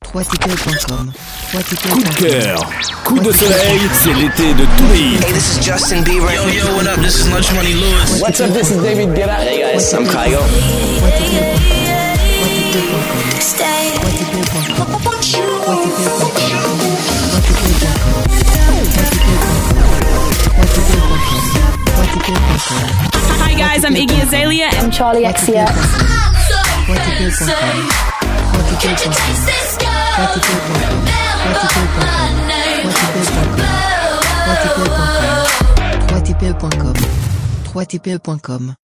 3tickets.com. Coup de cœur, coup de soleil, c'est l'été de tous les hits. Hey, this is Justin Bieber. Yo, what up? This is Lunch Money Lewis. What's up? This is David Guetta. Hey guys, I'm Kygo. Hi guys, I'm Iggy Azalea and Charlie XCX. Troitipel.com.